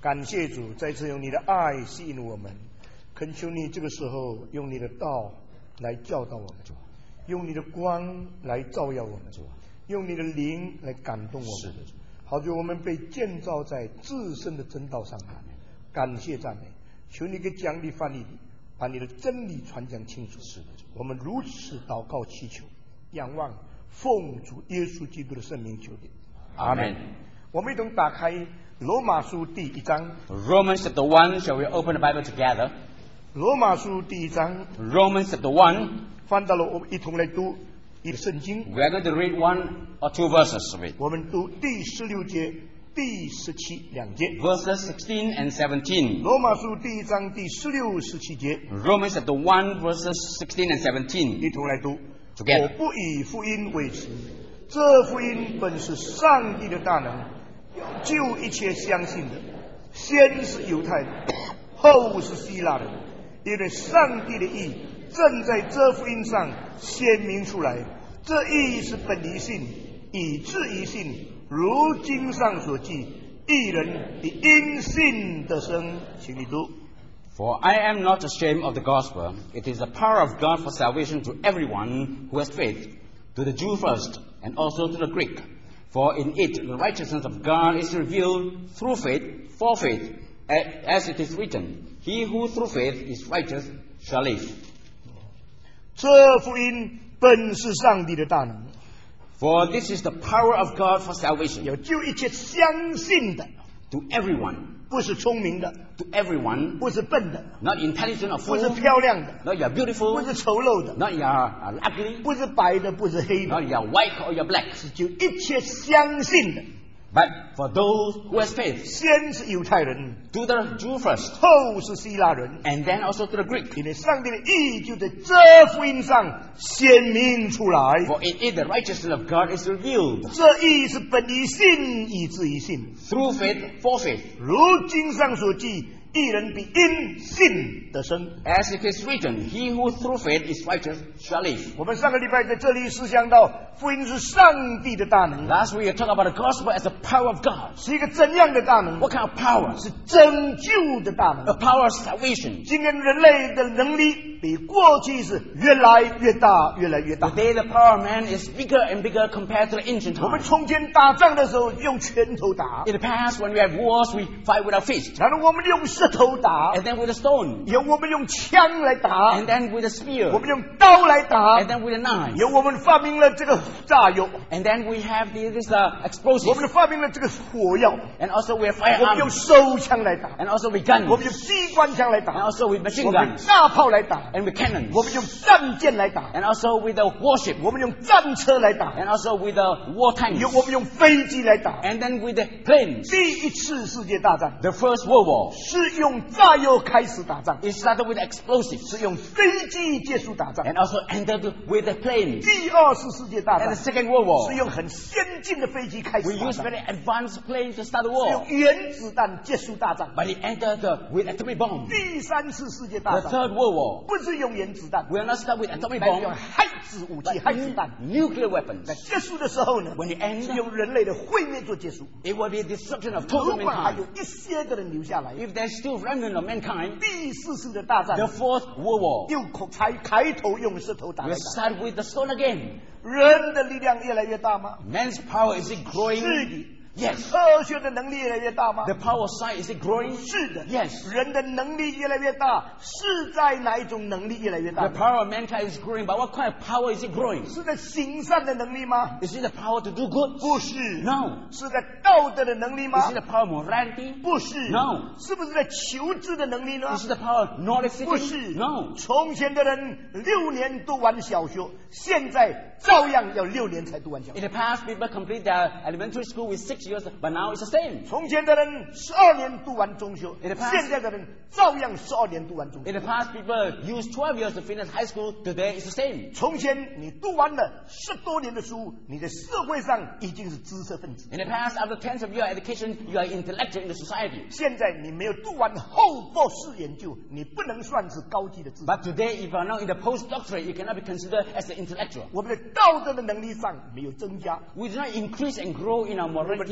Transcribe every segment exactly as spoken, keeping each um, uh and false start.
感谢主，再次用你的爱吸引我们，恳求你这个时候用你的道来教导我们，用你的光来照耀我们，用你的灵来感动我们，好叫我们被建造在自身的真道上。感谢赞美，求你给讲理翻译，把你的真理传讲清楚。我们如此祷告祈求，仰望奉主耶稣基督的圣名求的，阿门。我们一同打开罗马书第一章。 Romans chapter one. Shall we open the Bible together? 罗马书第一章。 Romans chapter one. 翻到了，我们一同来读一个圣经。 We are going to read one or two verses of it. 我们读第十六节、第十七两节。 Verses sixteen and seventeen. 罗马书第一章第十六、十七节。 Romans chapter one verses sixteen and seventeen. 一同来读。 Together. 我不以福音为耻，这福音本是上帝的大能，救一切相信的，先是犹太人，后是希腊人，因为上帝的义正在这福音上显明出来。这义是本于信，以致于信，如经上所记，义人必因信得生。请你读。 For I am not ashamed of the gospel. It is the power of God for salvation to everyone who has faith, to the Jew first, and also to the Greek. For in it the righteousness of God is revealed through faith, for faith, as it is written, He who through faith is righteous shall live. 这福音本是上帝的大能。 For this is the power of God for salvation. 要救一切相信的。 To everyone. 不是聪明的 ，to everyone， 不是笨的 ，not intelligent or fool， 不是漂亮的 ，not you are beautiful， 不是丑陋的 ，not you are ugly， 不是白的，不是黑的 ，not you are white or you are black， 是就一切相信的。 But for those who has faith， 先是犹太人 ，to the Jew first， 后是希腊人 ，and then also to the Greek， 因为上帝的义就在这福音上显明出来。 For in it the righteousness of God is revealed。 这义是本于信，以致于信。 Through faith, for faith。 如经上所记，义人必因信得生。 As it is written, He who through faith is righteous shall live。 我们上个礼拜在这里思想到，福音是上帝的大能。 Last week we talked about the gospel as the power of God。 是一个怎样的大能 ？What kind of power？ 是拯救的大能。 A power of salvation。 今天人类的能力比过去是越来越大，越来越大。 Today the power of man is bigger and bigger compared to the ancient time。 我们从前打仗的时候用拳头打。 In the past, when we have wars, we fight with our fists。 然后我们用石头打。 And then with a stone。 有我们用枪来打。 And then with a spear。 我们用刀来打。 And then with a knife。 有我们发明了这个炸药。 And then we have this uh, explosive。 我们发明了这个火药。 And also we have firearms。 我们用手枪来打。 And also with guns。 我们用机关枪来打。 And also with machine guns。 我们用大炮来打。 And with cannons。 我们用战舰来打。 And also with the warship。 我们用战车来打。 And also with the war tanks。 有我们用飞机来打。 And then with the planes。 第一次世界大战 The first World War。 是用炸药开始打仗。 It started with explosives。 是用飞机结束打仗。 And also ended with the planes。 第二次世界大战 And the Second World War。 是用很先进的飞机开始打仗。 We used very advanced planes to start the war。 是用原子弹结束大战。 But it ended with atomic bomb。 第三次世界大战 The Third World War。 不是用原子弹。 We are not start with atomic 但 bomb。 是用氦子武器、氦子弹 Nuclear weapons。 在结束的时候呢 When it ends， 是用人类的毁灭做结束。 It will be a destruction of 如 total 果还 mankind。 有一些的人留下来 If there's still remnant of mankind。 第四次的大战 The Fourth World War。 又才开头用石头打 We 来打 start with the stone again。 人的力量越来越大吗？ Man's power is it growing？ 是的。 Yes。 科学的能力越来越大吗？ The power of science is it growing？ 是的。 Yes。 人的能力越来越大，是在哪一种能力越来越大 The power of mankind is growing, but what kind of power is it growing？ 是在行善的能力吗？ Is it the power to do good？ 不是。 No。 是在道德的能力吗？ Is it the power of morality？ 不是。 No。 是不是在求知的能力呢？ Is it the power of knowledge？ 不是。 No。 从前的人六年读完小学，现在照样要六年才读完小学。 In the past, people complete their elementary school with six years, but now it's the same。 从前的人十二年读完中学， In the past， 现在的人照样十二年读完中学。 In the past, people used twelve years to finish high school. Today, it's the same。 从前你读完了十多年的书，你在社会上已经是知识分子。 In the past, after ten of your education, you are intellectual in the society。 现在你没有读完后博士研究，你不能算是高级的知识。 But today, if you are not in the postdoctorate, you cannot be considered as an intellectual。 我们的道德的能力上没有增加， We do not increase and grow in our 我们 morality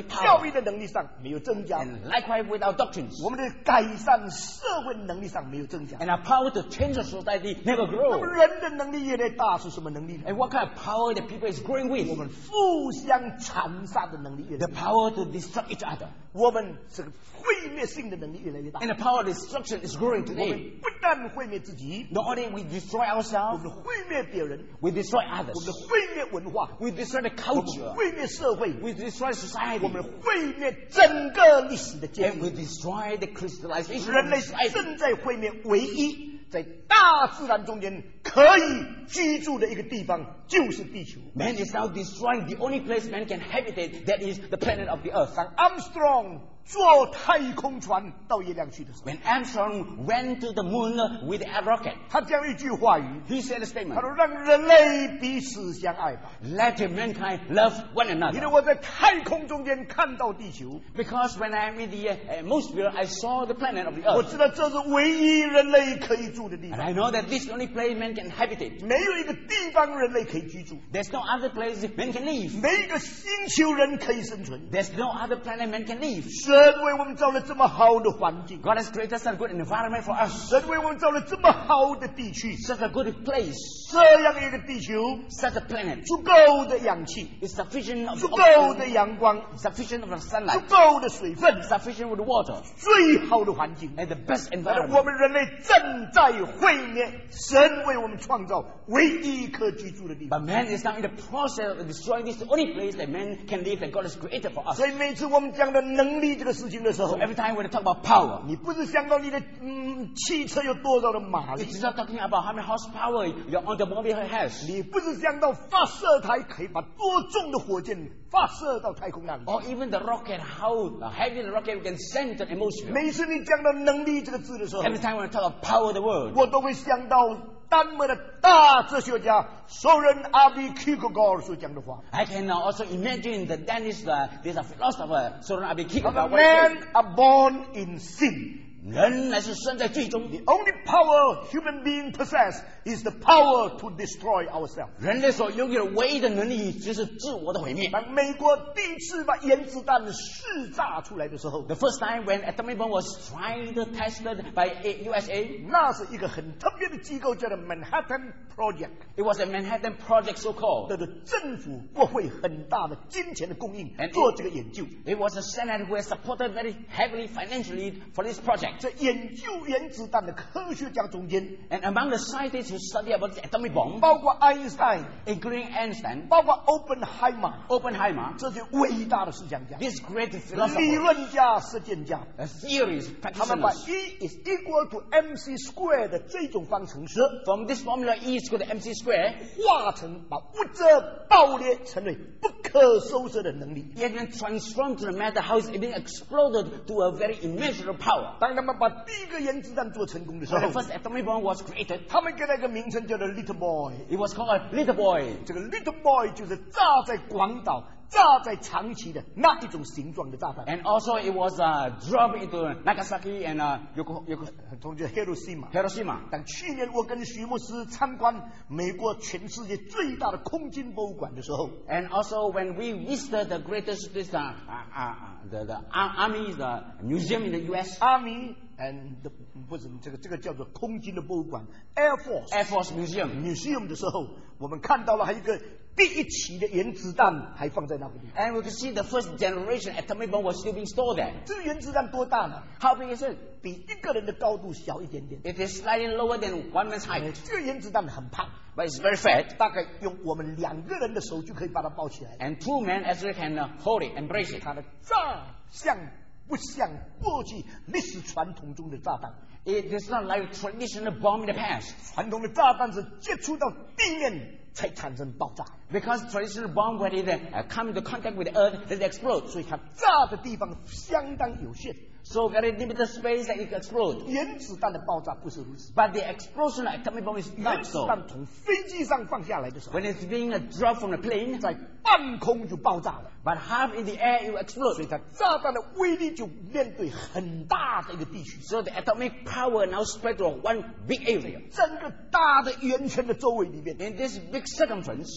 authority 教 power. 育的能力上没有增加， And likewise with our doctrines. 我们的改善社会的能力上没有增加。 And our power to change the society never 那么 grow. 人的能力越来越大是什么能力呢？ And what kind of power the people is growing 我 with? 们互相残杀的能力越来 The 越大， power to destruct each other. 我们这个毁灭性的能力越来越大。 And the power of destruction is growing 我们 today. 不但毁灭自己， Not only we destroy 我 ourselves, 们毁灭别人， we destroy 我们 others. 毁灭文化， We destroy the 我们 culture. 毁灭社会， We destroy 我 society. 们毁灭整个历史的建 And 立。 we destroy the crystallization 人 of 类 society. 正在毁灭唯一在大自然中间可以居住的一个地方，就是地球。 Man is now destroying the only place man can habitate, that is the planet of the earth. 当 Armstrong 坐太空船到月亮去的时候， When Armstrong went to the moon with the rocket, 他讲一句话语， he said a 他 statement, 说：“让人类彼此相爱吧。 let mankind love one ” 因为 another. 我在太空中间看到地球， Because when I'm in the uh, atmosphere, I saw the planet of the 我 earth. 知道这是唯一人类可以住的地 And 方， I know that this is the only place man can habitate. 没有一个地方人类可以居住， There's no other place man can live. 没一个星球人可以生存。 There's no other planet man can live. 神为我们造了这么好的环境， God has created such a good environment for us. 神为我们造了这么好的地区， Such a good place. 这样一个地球， Such a planet. 足够的氧气， Is sufficient of 足 the 够 oxygen, 的阳光， sufficient of the 足 sunlight, 够的水分， sufficient with the water, 最好的环境。 and the best 但是 environment. 我们人类正在毁灭神为我们创造唯一可居住的地 But 方。 man is now in the process of destroying this, the only place that man can live that God has created for us. 所以每次我们讲到能力这个事情的时 So 候， every time when we talk about power, 你不是想到你的嗯汽车有多少的马力 it，is not talking about how many horsepower your automobile has, 你不是想到发射台可以把多重的火箭发射到太空那里去。 or even the rocket, how heavy the rocket we can send to the atmosphere. 每次你讲到能力这个字的时候， Every time when we talk about power of the world, 我都会想到丹麦的大哲学家索人阿比 Kierkegaard 所讲的话。 I can uh, also imagine the Danish, uh, there's a philosopher, Soren 他 Abikikar, 说 Men are born in sin. 人乃是生在罪中， The only power human being possess is the power to destroy ourselves. 人类所拥有的唯一的能力就是自我的毁灭。 当美国第一次把原子弹试炸出来的时候， The first time when atomic bomb was tried tested by U S A, 那是一个很特别的机构，叫做 Manhattan Project， it was a Manhattan Project so called. 得到政府国会很大的金钱的供应 And 做这个研究。 It was the Senate who has supported very heavily financially for this project. 在研究原子弹的科学家中间， And among the scientists who study about the atomic bomb, 包括爱因斯坦， including Einstein, 包括 Oppenheimer， Oppenheimer, 这些伟大的思想家、 these great 理 philosophers, 论家、实践家， uh, theories, 他们把 practitioners, E is equal to mc square 的这种方程式 from this formula E is equal to mc square, 化成把物质爆裂成为不可收拾的能力。 it can transform to the matter how it's being exploded to a very immeasurable power. 当他们把第一个原子弹做成功的时 When 候 the，first atomic bomb was created, 他们给它一个名称叫做 Little Boy。 it was called a little boy. 这个 Little Boy 就是炸在广岛、炸在长崎的那一种形状的炸弹， And also it was uh, dropped into Nagasaki and uh, Yoko, Yoko, 同就 Hiroshima。 Hiroshima. 但去年我跟徐牧师参观美国全世界最大的空军博物馆的时候， And also when we visited the greatest this, uh, uh, uh, the, the ar- army, the museum in the U S, Army and the, 不是这个这个叫做空军的博物馆 Air Force Air Force Museum, Museum 的时候，我们看到了还有一个第一期的原子弹还放在那个地方。 and we could see the first generation atomic bomb was still being stored there. 这个原子弹多大呢？ How big is it? 比一个人的高度小一点点。 It is slightly lower than one man's height, 这个原子弹很胖， but it's very fat. 大概用我们两个人的手就可以把它抱起来。 And two men actually can uh, hold it, embrace it. 它的炸像不像过去历史传统中的炸弹？ It is not like traditional bomb in the past. 传统的炸弹是接触到地面才产生爆炸， Because traditional bomb, when it uh, come into contact with the earth, it explodes. 所以它炸的地方相当有限。 So very limited space that it can explode. 原子弹的爆炸不是如此， But the explosion of atomic bomb is 原 not 子 so. 弹从飞机上放下来的时候， When it's being uh, dropped from the plane, 在半空就爆炸了， but half in the air, it will 所 explode. 以它炸弹的威力就面对很大的一个地区， So the atomic power now spread to one big area. 整个大的圆圈的周围里面， In this big circumference, 几十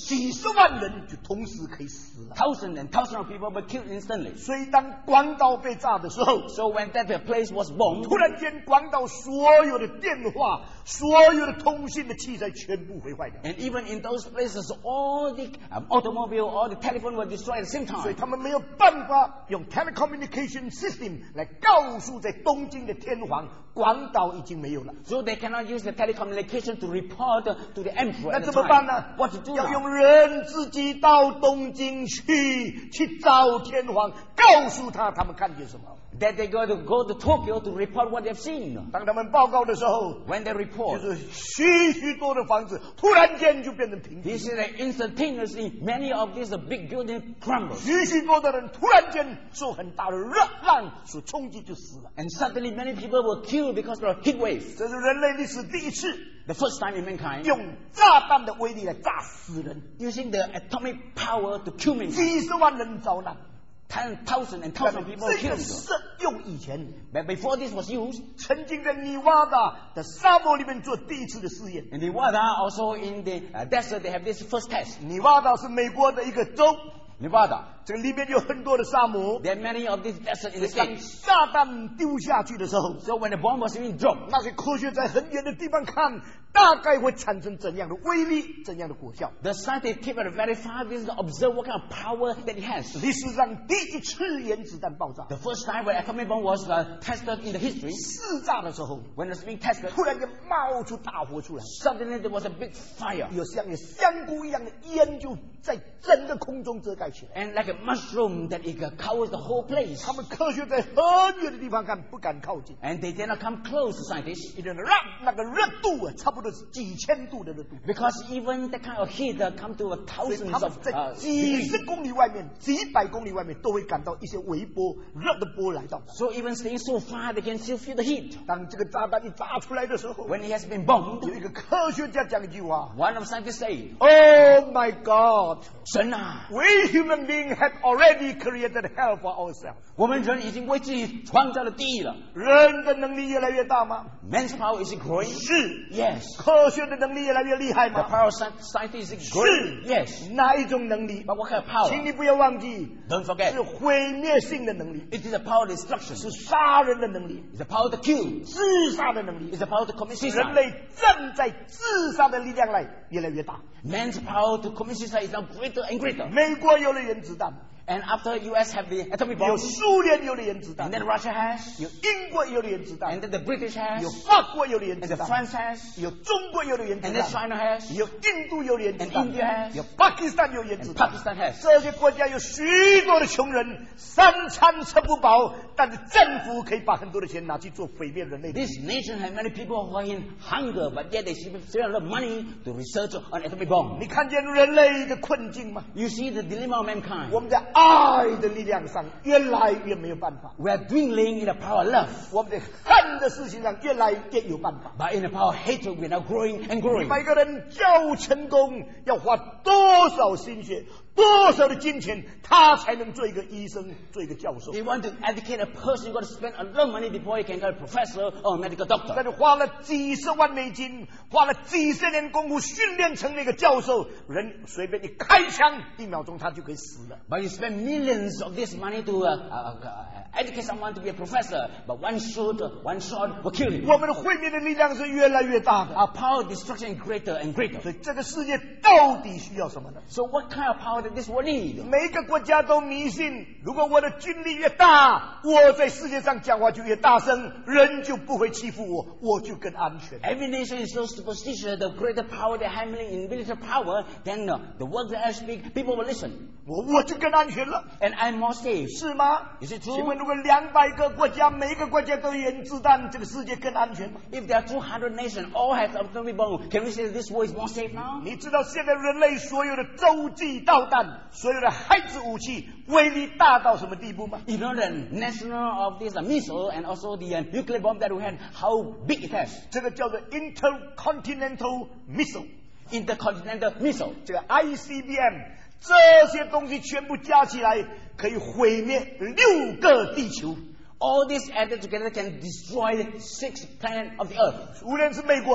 十万人就同时可以死了。 Thousands and thousands of people were killed instantly. 所以当广岛被炸的时候， So when that place was bombed, 突然间广岛所有的电话、所有的通信的器材全部毁坏掉。 and even in those places, all the um, automobile, all the telephone were destroyed at the same 所以 time. 他们没有办法用 telecommunication system 来告诉在东京的天皇，广岛已经没有了。 So they cannot use the telecommunication to report uh, to the emperor 那 at the 怎么办 time. 呢？ What to do 要 now? 用人自己到东京去，去找天皇，告诉他他们看见什么。 That they got to go to Tokyo to report what they've seen. 当他们报告的时候， When they 就 report, 是许许多的房子突然间就变成平 he 地， said that instantaneously many of these uh, big buildings crumbled. 许许多的人突然间受很大的热浪所冲击就死了。 And suddenly many people were killed because of a heat wave. 这是人类历史第一次 The first time in mankind, 用炸弹的威力来炸死人， using the atomic power to kill mankind. 几十万人遭难。 Ten thousand and 在 thousand people 这 were 个 killed. 是用以前 But before this was used, 曾经在尼瓦达的沙漠里面做第一次的试验。 in the Nevada, also in the uh, desert, they have this first test. 尼瓦达是美国的一个州， Nevada, 这个里面有很多的沙漠。 there are many of these deserts in the 当 states. 炸弹丢下去的时候， So when the bomb was being dropped, 那些科学在很远的地方看，大概会产生怎样的威力、怎样的果效。 the scientists keep at a very far distance to observe what kind of power that it has. 历史上第一次原子弹爆炸， The first time when atomic bomb was uh, tested in the history, 试炸的时候， when it was being tested, 突然间冒出大火出来， suddenly there was a big fire. 有像有香菇一样的烟就在整个空中遮盖起来。 And like a mushroom that it uh, covers the whole place. 他们科学在很远的地方看，不敢靠近， And they did not come close to scientists 因为热那个热度啊，差不多是几千度的热度。 because even that kind of heat uh, come to uh, 所以 thousands 他们 of 在 uh, 几 degrees. 十公里外面、几百公里外面都会感到一些微波、热的波来到。 So even staying so far, they can still feel the heat. 当这个炸弹一炸出来的时候， When it has been bombed, 有一个科学家讲一句话 one of the scientists said, ：“Oh my God, 神啊， we human beings have already created hell for ourselves。 我们人已经为自己创造了地狱了。 人的能力越来越大吗？ Man's power is growing. 是。 Yes. 科学的能力越来越厉害 The 吗？ power of sci- science is growing. Yes. 哪一种能力？ But what kind of 请 power? 你不要忘记， Don't 是 forget. 毁灭性的能力， It is a power of destruction. 是杀人的能力， It's a power to kill. 自杀的能力。 It's a power to commit 人 suicide. 类正在自杀的力量来越来越大。 Man's power to commit suicide is now greater and greater. 美国有了原子弹， And after U S have the atomic 有 bomb, 苏联有了原子弹 and，then Russia has, 有英国有了原子弹 and，then the British 有 has, 法国有了原 and 子 the 弹， France has, 有中国有了原子 and then 弹， China has, 有印度有了原子 and 弹 India，has 有巴基斯坦有原子 and 弹。 Pakistan has. 这些国家有许多的穷人，三餐吃不饱，但是政府可以把很多的钱拿去做毁灭人类的。 This nation has many people who are in hunger, but yet they spend a lot of money to research on atomic bomb. 你看见人类的困境吗？ You see the dilemma of mankind. 我们在爱的力量上越来越没有办法， We are dwindling in the power of love, 我们在恨的事情上越来越有办法。 but in the power of hatred, we are now growing and growing. 每个人教成功要花多少心血、多少的金钱，他才能做一个医生、做一个教授？ If you want to educate a person, you've got to spend a lot of money before you can get a professor or a medical 但 doctor. 是花了几十万美金，花了几十年功夫训练成那个教授，人随便一开枪，一秒钟他就可以死了。 But you spend millions of this money to uh, uh, uh, educate someone to be a professor, but one shot, one shot will kill him. 我们的毁灭的力量是越来越大的， Our power of destruction is greater and greater. 所以这个世界到底需要什么呢？ So what kind of power does this world need? 每个国家都迷信，如果我的军力越大，我在世界上讲话就越大声，人就不会欺负我，我就更安全。 Every nation is so superstitious. The greater power they're handling in military power, then uh, the words that I speak, people will listen. 我我就更安全了， And I'm more safe. 是吗？ Is it 请问， true? 如果两百个国家，每一个国家都有原子弹，这个世界更安全吗？ If there are two hundred nations, all have atomic bomb, can we say this world is more safe now? 你知道现在人类所有的洲际导弹、所有的海子武器威力大到什么地步吗？ You know the national of this uh, missile and also the uh, nuclear bomb that we had, how big it has. 这个叫做 intercontinental missile， Intercontinental missile. 这个 I C B M， 这些东西全部加起来可以毁灭六个地球。 All this added together can destroy six planets of the earth. 无论是美国的、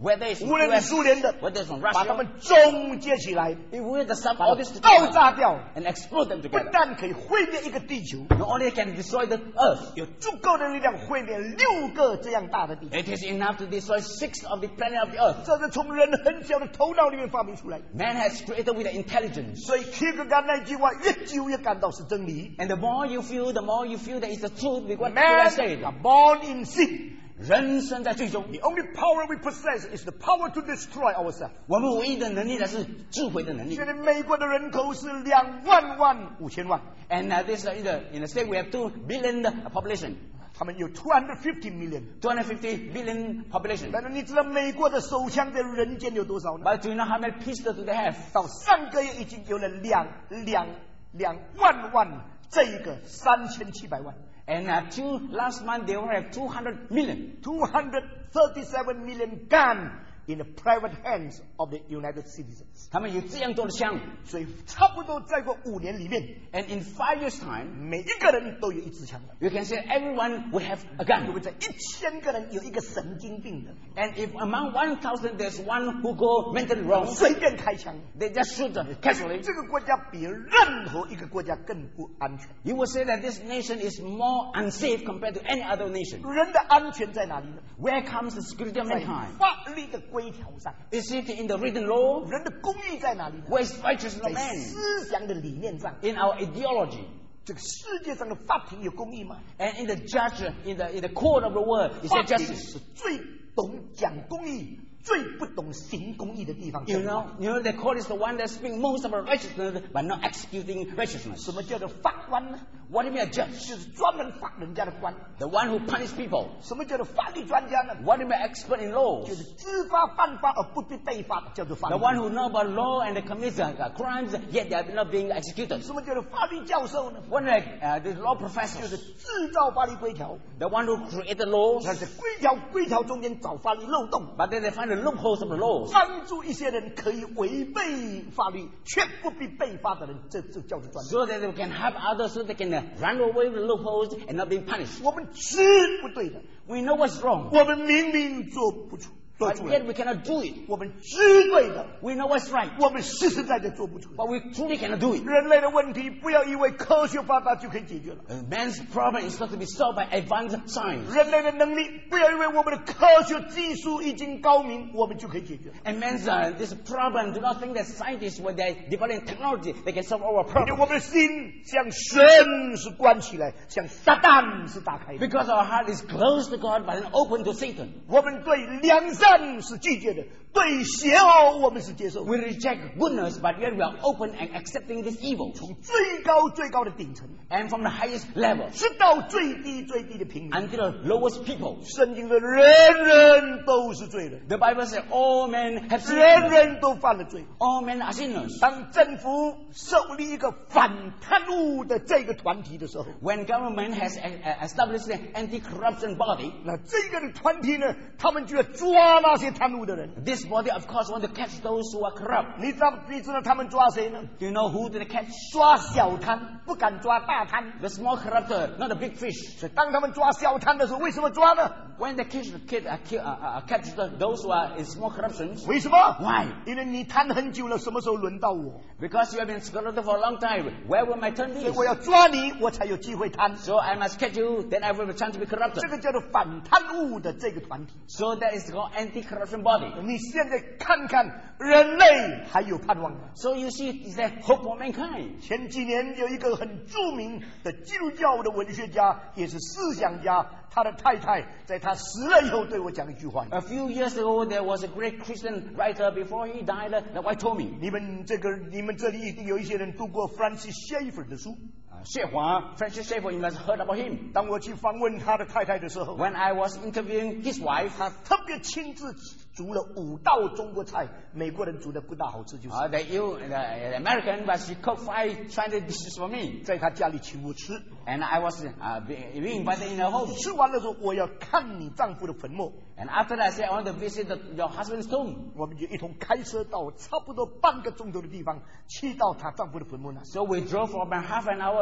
whether it's 无论 U 是 S, 苏联的， whether it's from 把他 Russia, 们终结起来， if we had to sum 把 all 它 this 爆 together 炸掉， and explode them 不 together, 但可以毁灭一个地球， not only can it destroy the earth, 有足够的力量毁灭六个这样大的地球。 it is enough to destroy six of the planet of the earth. 这是从人很小的头脑里面发明出来的。 Man has created with intelligence. 所以 Kierkegaard 那句话越久越感到是真理。 And the more you feel, the more you feel that it's the truth with what Man I said. are born in sin. 人生在罪中， The only power we possess is the power to destroy ourselves. 我们唯一的能力呢是智慧的能力。 现在美国的人口是两万万五千万， And uh, this uh, in the in the state we have two billion uh, population, 他们有 two hundred fifty million。 two hundred fifty billion population. 但是你知道美国的手枪在人间有多少呢？ But do you know how many pistols do they have? 到上个月已经有了两两两万万，这一个三千七百万。 And uh, two, last month they will have two hundred million. two hundred thirty-seven million gun in the private hands of the United citizens. 他们有这样多的枪， 所以差不多再过五年里面， and in five years' time, 每一个人都有一支枪的。 you can say everyone will have a 如果 gun. 在一千个人有一个神经病的， And if among one thousand there's one who go mentally wrong, 随便开枪， they just shoot uh, casually. 这个国家比任何一个国家更不安全。 You will say that this nation is more unsafe compared to any other nation. 人的安全在哪里呢？ Where comes the security of 在 mankind? 法律的规条上。 Is it in the written law? 人的公义在哪里呢？ Where is righteousness 在 of man? 思想的理念上。 In our ideology. 这个世界上的法庭有公义吗？ And in the judge, in the in the court of the world, is 法 there 庭 justice? 是最懂讲公义、最不懂行公义的地方。 You know, you know, the court is the one that speaks most about righteousness, but not executing righteousness. 什么叫做法官呢？ What do you mean a judge? 就是专门罚人家的官。 The one who punishes people. 什么叫做法律专家呢？ What do you mean expert in 就 law? 是知法犯法而不必被罚的，叫做法律 The。one who knows about law and commits uh, crimes, yet they are not being executed. 什么叫做法律教授呢？ One like uh, the law 就是 professors, 制造法律规条， the one who created laws, 但是规条规条中间找法律漏洞， but then they find the loopholes of the laws. 帮助一些人可以违背法律却不必被罚的人，这这叫做专家。 So that they can help others so they can uh, run away with the loopholes and not being punished. 我们知不对的， We know what's wrong, 我们明明做不出，做 but 出来 yet。we cannot do it. 我们知对的， We know what's right, 我们实实在在做不出来。 but we truly cannot do it. 人类的问题，不要以为科学发达就可以解决了。 Uh, man's problem is not to be solved by advanced science. 人类的能力，不要以为我们的科学技术已经高明，我们就可以解决了。 And man's uh, this problem, do not think that scientists, when they develop technology, they can solve our 因为 problem. 我们的心向神是关起来，向撒旦是打开的。 Because our heart is closed to God, but then open to Satan. 我们对良善是拒绝的，对邪恶我们是接受的。 We reject goodness, but yet we are open and accepting this evil. 从最高最高的顶层， And from the highest level 直到最低最低的平民， until the lowest people. 圣经的人人都是罪人， The Bible says all men have 人 sinned. 人都犯了罪。 All men are sinners. 当政府设立一个反贪污的这个团体的时候， When government has uh, uh, established an anti-corruption body, 那这个的团体呢，他们就要抓那些贪污的人。 this body, of course, want to catch those who are corrupt. 你知道你知道他们抓谁呢？ Do you know who did they catch? 抓小贪，不敢抓大贪。 The small corrupter, not the big fish. 所以当他们抓小贪的时候，为什么抓呢？ When they catch the kid, uh, kill, uh, uh, catch the, those who are in small corruptions, 为什么 Why? 因为你贪很久了，什么时候轮到我？ because you have been corrupted for a long time. Where will my turn 所以 be? 我要抓你，我才有机会贪。 So I must catch you, then I will have a chance to be 这 corrupted. 个叫做反贪污的这个团体。 So that is called anti-corruption body. 你现在看看，人类还有盼望吗？ So you see, is there hope for mankind? 前几年有一个很著名的基督教的文学家，也是思想家，他的太太在他死了以后对我讲一句话： A few years ago, there was a great Christian writer. Before he died, the wife told me, 你们这个你们这里一定有一些人读过 Francis Schaeffer 的书。 uh, Schaeffer, Francis Schaeffer, you must have heard about him. 当我去访问他的太太的时候， When I was interviewing his wife, 他特别亲自煮了五道中国菜，美国人煮的不大好吃，就是 uh, the, you, the, the American, but she cooked five Chinese dishes for me. 在他家里请我吃。 And I was uh, being being invited in her home. 吃完了说我要看你丈夫的坟墓， And after that, I said, I want to visit the, your husband's tomb. 我们就一同开车到差不多半个钟头的地方，去到她丈夫的坟墓那。 So we drove for about half an hour and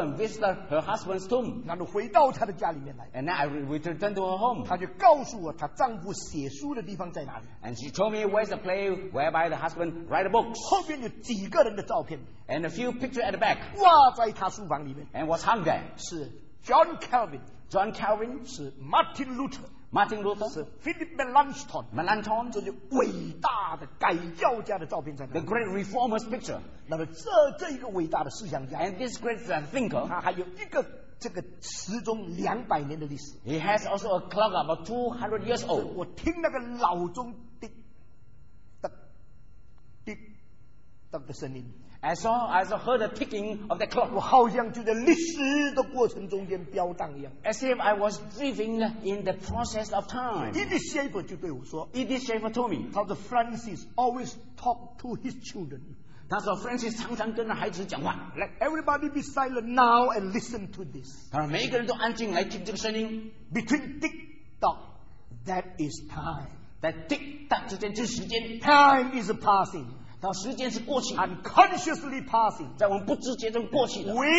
and visited her husband's tomb. 然后回到她的家里面来， And then I returned to her home. 她就告诉我她丈夫写书的地方在哪里。 And she told me where's the place whereby the husband write the books. 后边有几个人的照片 And a few pictures at the back. 挂在她书房里面， And was hung there. 是 John Calvin， John Calvin, 是 Martin Luther， Martin Luther, 是 Philip Melanchthon， Melanchthon, 这就伟大的改教家的照片在那 the 里。 great reformer's picture. 那么这这一个伟大的思想家， And this great thinker, 他还有一个这个时钟两百年的历史。 he has also a clock about two hundred years old. 我听那个老钟滴答滴答的声音， I saw, I also heard the ticking of the 我 clock, 好像就在历史的过程中间飘荡一样。 as if I was driving in the process of time. Edith Schaefer 就对我说， Edith Schaefer told me, 他说 Francis always talk to his children. 他说 Francis 常常跟孩子讲话， Let everybody be silent now and listen to this. 他说每一个人都安静来听这个声音， Between tick tock, that is time. 在 tick tock 之间就是时间， Time is passing, 到时间是过去， unconsciously passing. 在我们不知觉中过去的。 We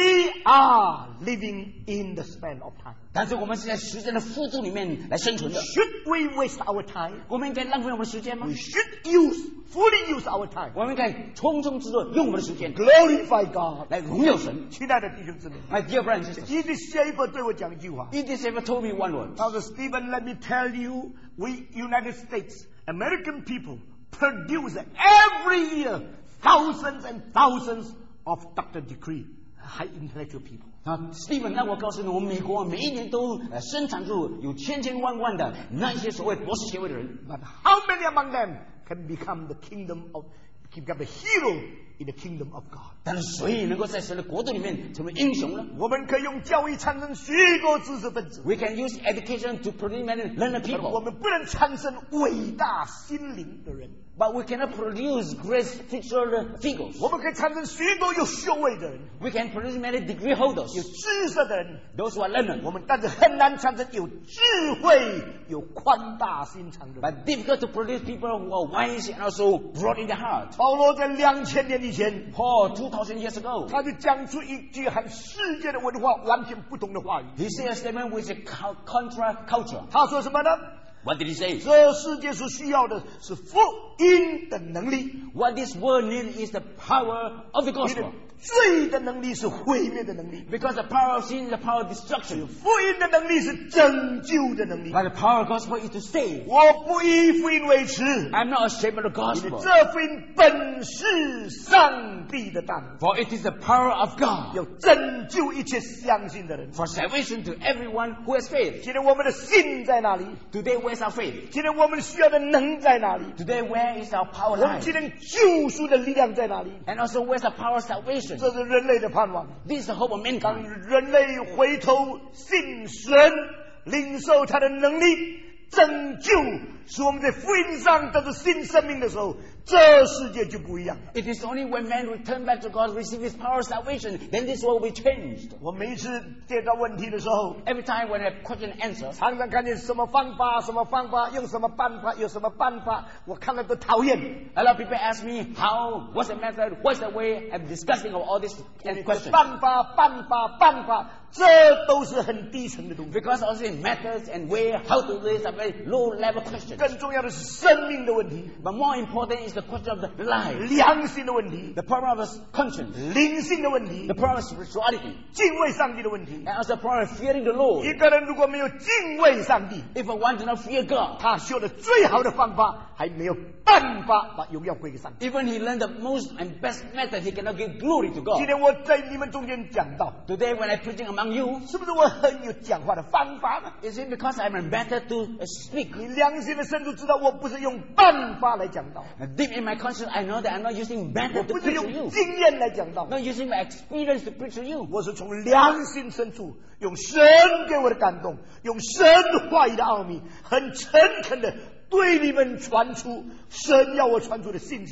are living in the span of time. 但是我们是在时间的幅度里面来生存的。 Should we waste our time? 我们应该浪费我们的时间吗 We？ should use, fully use our time. 我们应该充充之作用我们的时间 Glorify God. 来荣耀神。 亲爱的弟兄姊妹， My dear brothers and sisters, Edith Schaefer 对我讲一句话， Edith Schaefer told me one word. 他说 Stephen, let me tell you, we United States, American people produce every year thousands and thousands of doctor degree, high intellectual people. 啊 ，Stephen， 那我告诉你，我们美国每一年都呃生产出有千千万万的那一些所谓博士学位的人， But how many among them can become the kingdom of, become a hero in the kingdom of God? 但是谁能够在神的国度里面成为英雄呢我们可以用教育产生许多知识分子， ？We can use education to produce many learned 但我 people, 们不能产生伟大心灵的人。 but we cannot produce great spiritual figures. 我们可以产生许多有学位的人， We can produce many degree 有 holders, 知识的人， those who are learned, 我们但是很难产生有智慧、有宽大心肠的人。 but difficult to produce people who are wise and also broad in the heart. 保罗在两千年以前， Paul, two thousand years ago, 他就讲出一句和世界的文化完全不同的话语。 he said a statement which is co- contra culture. 他说什么呢？ What did he say? 这世界所需要的是福音的能力， What this world needs is the power of the 你的 gospel. 罪的能力是毁灭的能力， Because the power of sin is the power of destruction. 福音的能力是拯救的能力。 But the power of gospel is to save. 我不以福音为耻， I'm not ashamed of the 因为 gospel. 这福音本是上帝的大能， For it is the power of God 要拯救一切相信的人。 for salvation to everyone who has faith. 今天我们的信在哪里？ Today, where's our faith? 今天我们需要的能在哪里？ Today, where is our power 我们 lies? 今天救赎的力量在哪里？ And also, where's the power of salvation? 这是人类的盼望。 This is the hope of 当 mankind. 人类回头信神，领受他的能力，拯救，使我们在福音上得到新生命的时候，这世界就不一样了。 It is only when man return back to God, receive His power of salvation, then this world will be changed. 我每一次接到问题的时候， Every time when I have question and answers, 常常看见什么方法、什么方法，用什么办法，有什么办法，我看了都讨厌。 a lot of people ask me how, what's the method, what's the way. I'm discussing of all these questions. 办法、办法、办法，这都是很低层的东西。 Because all these methods and way, how to do this are very low level questions. 更重要的是生命的问题， But more important is the question of the life, 良心的问题， the power of the conscience, 灵性的问题 the，power of spirituality, 敬畏上帝的问题。 and also the power of fearing the Lord. 一个人如果没有敬畏上帝， If one does not fear God, 他学的最好的方法，还没有办法把荣耀归给上帝。 even he learned the most and best method, he cannot give glory to 今 God. 天我在你们中间讲到， Today when I'm preaching among you, 是不是我很有讲话的方法呢？ is it because I'm a method to uh, speak? 你良心的深处知道，我不是用办法来讲道， Now, deep in my conscience, I know that I'm not using 我 method 不 to 是 preach to 用 you, 经验来讲道， not using my experience to preach to you. 我是从良心深处，用神给我的感动，用神话语的奥秘，很诚恳的对你们传出神要我传出的信息的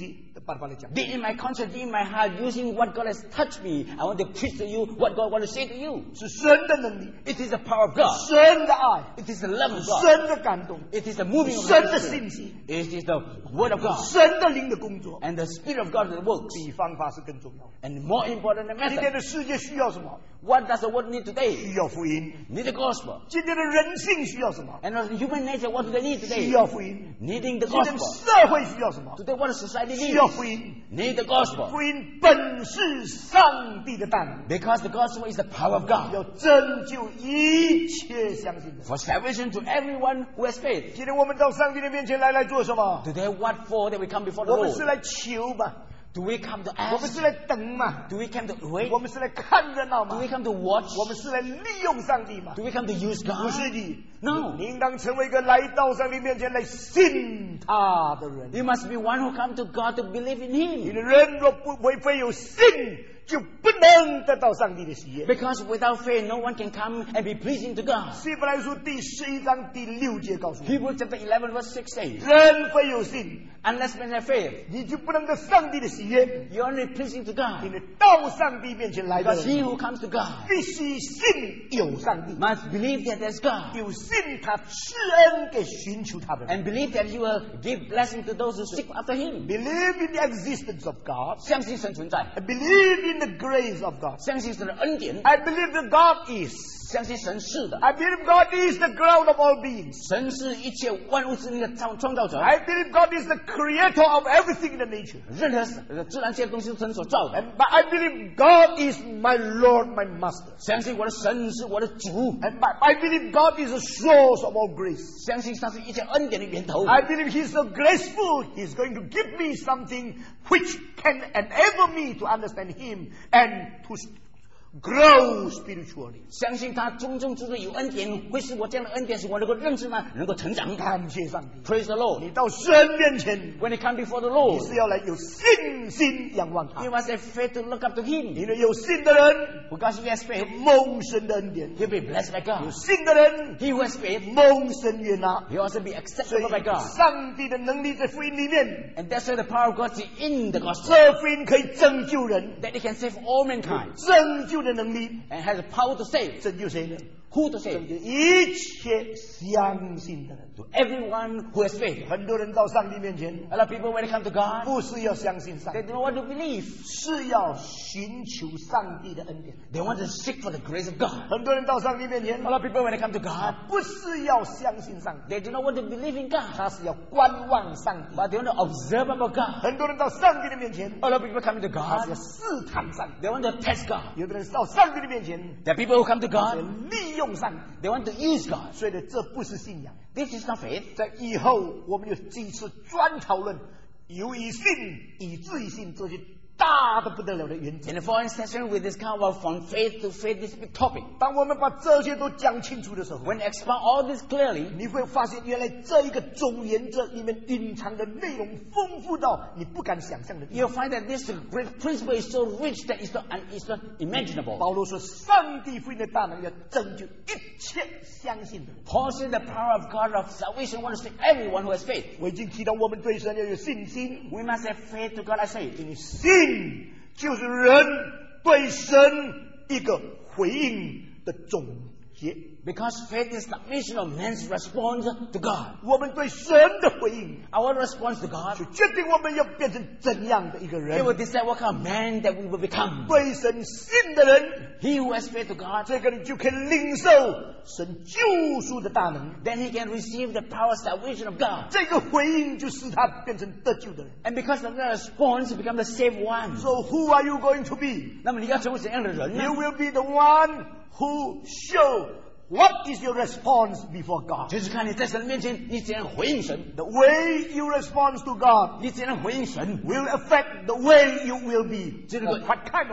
巴拉巴拉讲。 Deep in my conscience, deep in my heart, using what God has touched me, I want to preach to you what God wants to say to you. 是神的能力， It is the power of God. 神的爱， It is the love of God. 神的感动， It is the moving of 神 the 的 Spirit. 信息， It is the word of God. 神的灵的工作， And the Spirit of God that works. 比方法是更重要的。 And more important than 今天 method. 的世界需要什么？ What does the world need today? 需要福音。 Need the gospel. 今天的人性需要什么？ And also human nature, what do they need 需 today? 要福音。 Needing the 今天的 gospel. 社会需要什么？ Today, what does society 需 need? 要福音。 Need the gospel. 福音本是上帝的大能， Because the gospel is the power of God. 要拯救一切相信的人。 For salvation to everyone who has faith. 今天我们到上帝的面前来，来做什么？ Today, what for that we come before the 我们是 Lord? 来求嘛， Do we come to 我们 ask? 是来等嘛， Do we come to wait? 我们是来看热闹 Do 嘛 we，come to watch? 我们是来利用上帝嘛。 Do we come to use 不 God? 是你， No. 你应当成为一个来到上帝面前来信他的人。 You must be one who come to God to believe in 你 Him. 的人若不为非有信，就不能得到上帝的喜悦。 Because without faith, no one can come and be pleasing to God. 希伯来书第十一章第六节告诉我们， Hebrews chapter eleven verse six says, 人非有信， unless men have faith, 你就不能得上帝的喜悦。 you're only pleasing to 因 God. 为到上帝面前来的 Because he 人， who comes to God 必须信有上帝， must believe that there's God. 有信他施恩给寻求他的人。 And believe that He will give blessing to those who seek after Him. Believe in the existence of God. 相信神存在， I believe in the grace of God. 相信神的恩典， I believe that God is. 相信神是的， I believe God is the ground of all beings. 神是一切万物之灵的创创造者。 I believe God is the creator of everything in the nature. 任何呃自然界的东西都是神所造的。 And but I believe God is my Lord, my Master. 相信我的神是我的主， And but I believe God is the source of all grace. 相信他是一切恩典的源头。 I believe He's so graceful, He's going to give me something which can enable me to understand Him and to grow spiritually. 相信他中中之中有恩典，会使我这样的恩典使我能够认识呢，能够成长。 感谢上帝。 Praise the Lord. 你到神面前， When you come before the 你 Lord, 是要来有信心仰望他 you。must have faith to look up to Him. 因为有信的人 Because he has faith, 蒙神的恩典， he'll be blessed by 有 God. 信的人 He who has faith, 蒙神悦纳。 he'll also be 所以 acceptable by God. 上帝的能力在福音里面， And that's why the power of God is in the gospel. 这福音可以拯救人， That it can save all mankind 拯救的能力， and has the power to save. 拯救谁呢？ Who to 拯 save? 救一切相信的人。 To everyone who has faith. 很多人到上帝面前， A lot of people when they come to God, 不是要相信上 they 帝， don't want to believe. 是要寻求上帝的恩典。 They want to seek for the grace of God. 很多人到上帝面前 A，lot of people when they come to God, 不是要相信上帝， they do not want to believe in God, 他是要观望上帝。 but they want to observe about God. 很多人到上帝的面前， A lot of people coming to 他是要 God, 试探上帝。 they want to test God. 有的人到上帝的面前， There are people who come to 要 God, 利用上帝。 they want to use God. 所以呢，这不是信仰。 This is not faith. 在以后，我们有几次专讨论由于信以至于信这些大的不得了的原则。 In the following session, we discuss about from faith to faith, this big topic. 当我们把这些都讲清楚的时候， When you expound all this clearly, 你会发现，原来这一个总原则里面蕴藏的内容丰富到你不敢想象的地 you'll 步。 find that this great principle is so rich that it's not, it's not imaginable. 保罗说，上帝福音的大能要拯救一切相信的人。 Paul said the power of God of salvation wants to save everyone who has faith. 我已经提到，我们对神要有信心， We must have faith to God, I say. 因为信就是人对神一个回应的总结。 Because faith is the mission of man's response to God. 我们对神的回应， Our response to God, 就决定我们要变成怎样的一个 it 人。 will decide what kind of man that we will become. 对神信的人， He who has faith to God, 这个人就可以领受神救赎的大能。 then he can receive the power of salvation of God. 这个回应就使他变成得救的人。 And because of that response, he becomes the saved one. So who are you going to be? 那么你要成为怎样的人呢？ You will be the one who show what is your response before God. 就是看你在神面前，你怎样回应神， The way you respond to God 你怎样回应神， will affect the way you will be. 这个- Or what kind of people?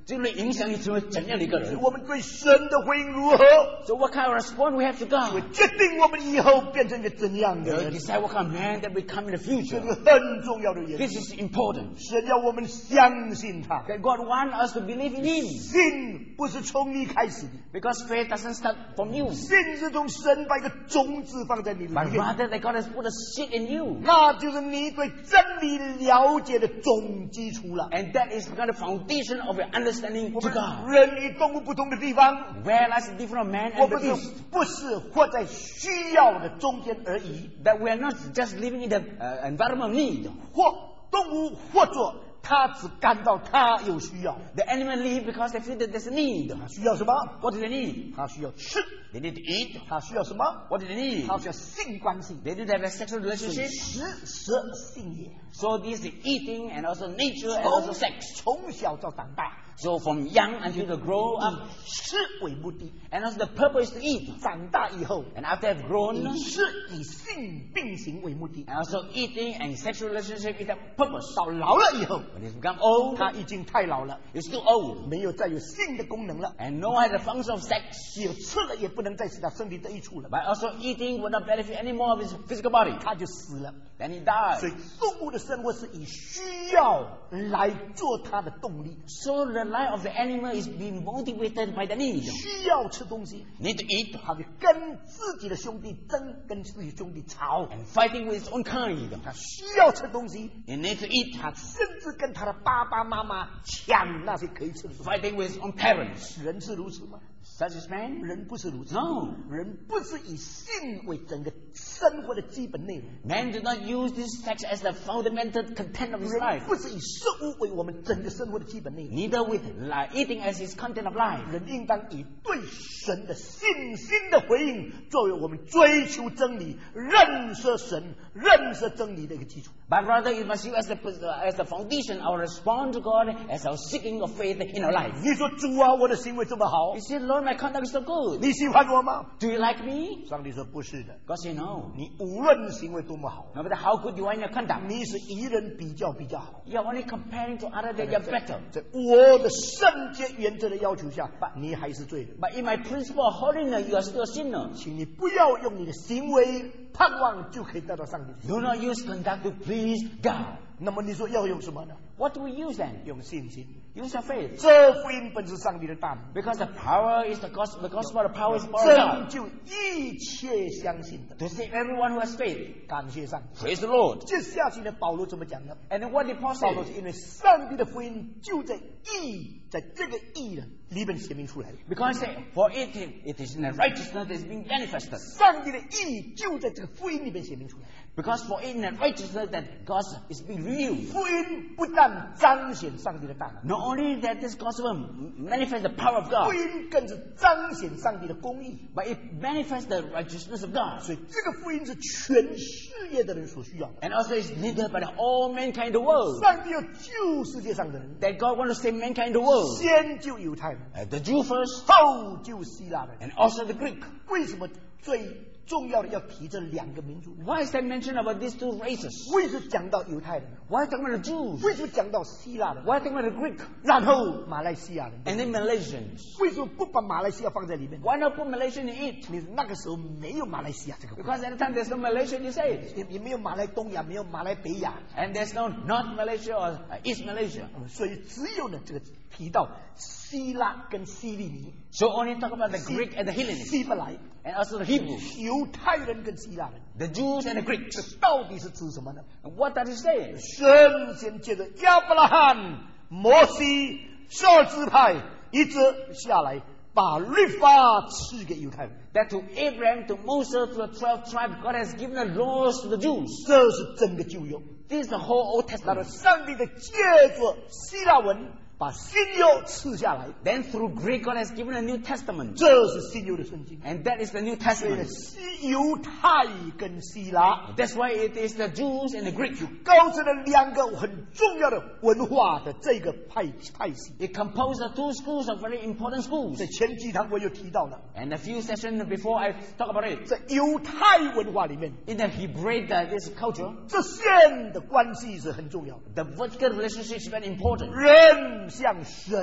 就会影响你成为怎样的一个人。 我们对神的回应如何？ So what kind of response we have to 会 God? 决定我们以后变成一个怎样的 Will 人。 decide what kind of man that we become in the 这 future. 个很重要的原因。 This is important. 神要我们相信他， That God wants us to believe in Him. 信不是从你开始的， Because faith doesn't start from you. 信是从神把一个种子放在你里 But 面， rather that God has put a seed in you. 那就是你对真理了解的总基础了。 And that is the kind of foundation of your understanding 我 to 们 God. 人与动物不同的地方， Where lies the difference of man 我 and the 们是 beast? 不是活在需要的中间而已， That we are not just living in the uh, environment of need. 或动物或者他只感到他有需要， The animal live because they feel that there's a need. 他需要什么？ What do they need? 他需要吃。 They need to eat. 他需要什么？ What do they need? 他需要性关系， They need to have a sexual 所以 relationship. 食色性也。 So this is eating and also nature and also 从 sex. 从小到长大， So from young until they grow 以 up, 吃为目的， and also the purpose is to eat. 长大以后 And after they've grown, 以吃以性并行为目的， and also eating and sexual relationship is the purpose. 到老了以后， When it's become old, 他已经太老了， it's too old, 没有再有性的功能了， and no has the function of sex. 只有吃了也不能再使他身体得益处了， But also eating will not benefit any more of his physical body. 他就死了。 Then he dies. 所以动物的生活是以需要来做它的动力， So the life of the animal is being motivated by the need. 需要吃东西， Need to eat 他就跟自己的兄弟争，跟自己兄弟吵。 and fighting with its own kind. 他需要吃东西， It needs to eat, 他甚至跟他的爸爸妈妈抢那些可以吃的东 fighting with its own parents. 西。人是如此吗？ Such is man? 人不是如此。 No. 人不是以性为整个生活的基本内容， Man do not use this sex as the fundamental content of his 人 life. 不是以食物为我们整个生活的基本内容。 Neither with li- eating as his content of life. 人应当以对神的信心的回应，作为我们追求真理、认识神、认识真理的一个基础。 But rather it must use as the, as the foundation, our response to God, as our seeking of faith in our life. 你说主啊，我的行为这么好 You，say, Lord, my conduct is so good. 你喜欢我吗？ Do you like me? 上帝说不是的， God say no. 你无论行为多么好， No matter how good you are in your conduct, 你是与人比较比较好。 you're only comparing to others that you're better. 在我的圣洁原则的要求下，你还是罪人。 But in my principle of holiness, you are still a sinner. 请你不要用你的行为盼望就可以得到上帝的喜悦。 Do not use conduct to please God. 那么你说要用什么呢？ What do we use then? 用信心。 Use your faith. 这福音本是上帝的大能， Because the power is the gospel. The gospel, the power is the power of 拯 God. 救一切相信的。 To save everyone who has faith. 感谢上帝。 Praise the Lord. 接下去呢，保罗怎么讲呢？ And then what did Paul 保罗 say? 是因为上帝的福音就在义，在这个义的里面显明出来的。 Because say, for it, it is in the righteousness that is being manifested. 上帝的义就在这个福音里面显明出来。 Because for it in the righteousness that God is being revealed. 福音不但彰显上帝的大能， Not only that this gospel manifests the power of 福 God, 音更是彰显上帝的公义。 but it manifests the righteousness of God. 所以这个福音是全世界的人所需要的。 And also is needed by the all mankind in the world. 上帝要救世界上的人， That God wants to save mankind in the world. 先救犹太人， Uh, the Jew first, 后救希腊人。 and also the Greek. 为什么最重要的要提这两个民族？ Why is that mentioned about these two races? 为什么讲到犹太人？ Why talking about the Jews? 为什么讲到希腊人？ Why talking about the Greek? 然后马来西亚人？ And then Malaysians? 为什么不把马来西亚放在里面？ Why not put Malaysian in it? 你那个时候没有马来西亚这个国家， Because at the time there's no Malaysia in this age. 也也没有马来东亚，没有马来北亚， And there's no North Malaysia or uh, East Malaysia. 所以只有呢这个提到希腊跟希利尼， So only talk about the Greek and the Hellenists. 希伯来， And also the Hebrews. 犹太人跟希腊人， The Jews and the 这 Greeks. 到底是指什么呢？ What does it say? 神先借着亚伯拉罕、摩西、十二支派一直下来，把律法赐给犹太人， That to Abraham, to Moses, to the twelve tribes, God has given the laws to the Jews. 这是整个旧约。 This is the whole Old 那么 Testament. 上帝的借着希腊文把新约赐下来， Then through Greek, God has given a New Testament. 这是新约的圣经。 And that is the New 所以呢， Testament. 西犹太跟希腊 That's why it is the Jews and the Greeks. 构成了两个很重要的文化的这个派派系。 It composed the two schools of very important schools. 在前几堂我有提到了， And a few sessions before I talk about it, 在犹太文化里面， in the Hebraic, uh, this culture, 这线的关系是很重要的。 the vertical relationship is very important. 人向神，